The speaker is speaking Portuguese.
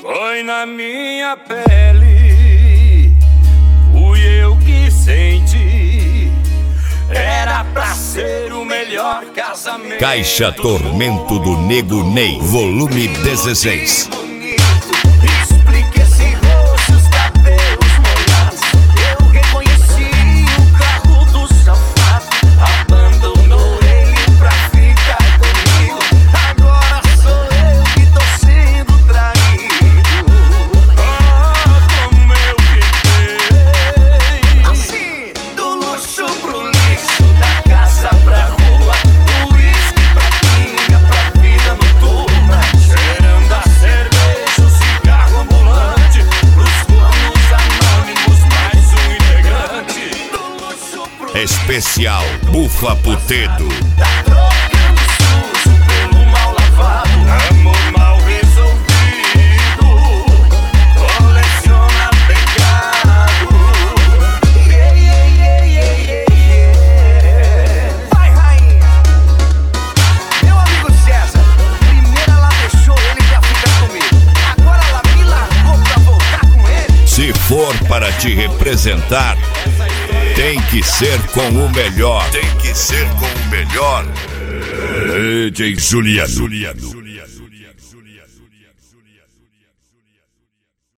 Foi na minha pele, fui eu que senti. Era pra ser o melhor casamento. Caixa Tormento do Nego Ney, volume 16. Explique esse rosto, os cabelos molhados. Eu reconheci o carro do safado. Abandonou ele pra ficar comigo. Agora sou eu que tô sendo traído. Oh, como eu fiquei. Assim, do luxo pro lixo, da casa pra rua, do uísque pra pinga, pra vida noturna, cheirando a cerveja, o cigarro ambulante, pros cornos anônimos, mais um integrante. Do luxo pro Especial Bufa Putedo. tá trocando sujo pelo mal lavado. Amor mal resolvido coleciona pecado. Yeah, yeah, yeah, yeah, yeah. Vai, rainha. Meu amigo César, primeiro ela deixou ele pra ficar comigo. Agora ela me largou pra voltar com ele. Se for para te representar, tem que ser com o melhor. Tem que ser com o melhor. DJ Juliano.